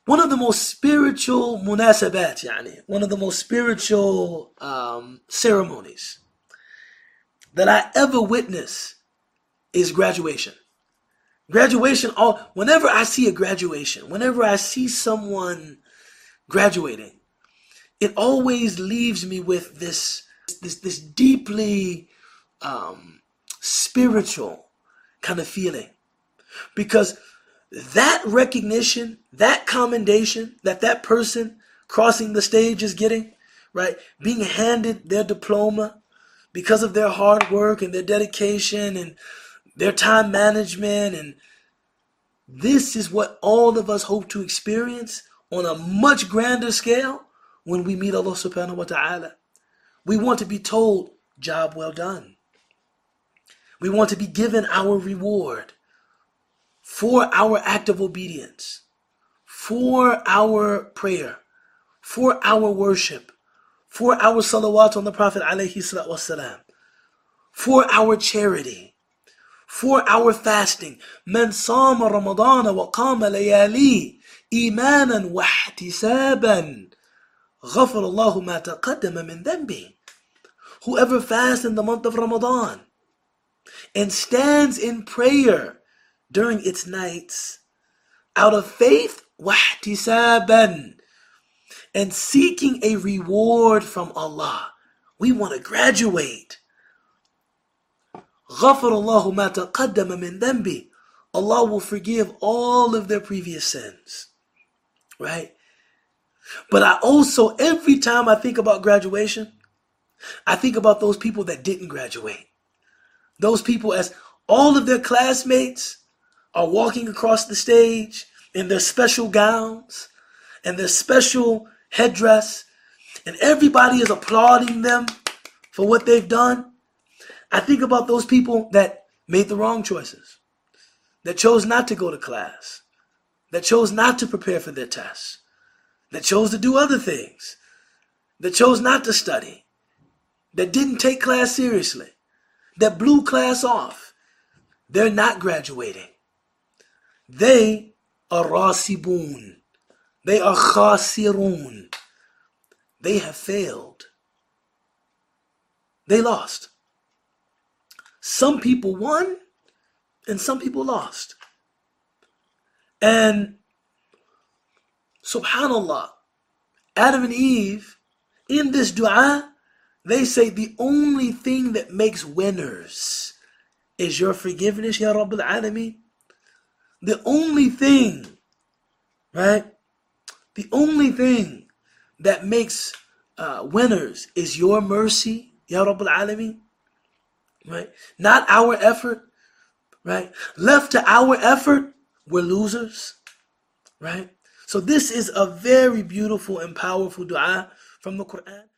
one of the most spiritual munasabat, yani, one of the most spiritual ceremonies that I ever witnessed is graduation. Graduation, whenever I see a graduation, whenever I see someone graduating, it always leaves me with this deeply spiritual kind of feeling. Because that recognition, that commendation that person crossing the stage is getting, right? Being handed their diploma because of their hard work and their dedication and their time management. And this is what all of us hope to experience on a much grander scale when we meet Allah subhanahu wa ta'ala. We want to be told, job well done. We want to be given our reward for our act of obedience, for our prayer, for our worship, for our salawat on the Prophet alayhi salatu wasalam, for our charity, for our fasting. Man sama Ramadana wa qama layali imanan wa ihtisaban ghafar Allahu ma taqaddama min dhanbi. Whoever fasts in the month of Ramadan and stands in prayer during its nights out of faith wahtisaban and seeking a reward from Allah. We want to graduate. غَفَرَ اللَّهُ مَا تَقَدَّمَ مِنْ ذَنْبِ. Allah will forgive all of their previous sins. Right? But I also, every time I think about graduation, I think about those people that didn't graduate. Those people, as all of their classmates are walking across the stage in their special gowns and their special headdress, and everybody is applauding them for what they've done. I think about those people that made the wrong choices, that chose not to go to class, that chose not to prepare for their tests, that chose to do other things, that chose not to study, that didn't take class seriously, that blew class off. They're not graduating. They are rasibun. They are khasirun. They have failed. They lost. Some people won and some people lost. And subhanallah, Adam and Eve, in this dua, they say the only thing that makes winners is your forgiveness, Ya Rabbul Alameen. The only thing, right? The only thing that makes winners is your mercy, Ya Rabbul Alameen. Right? Not our effort, right? Left to our effort, we're losers, right? So this is a very beautiful and powerful dua from the Quran.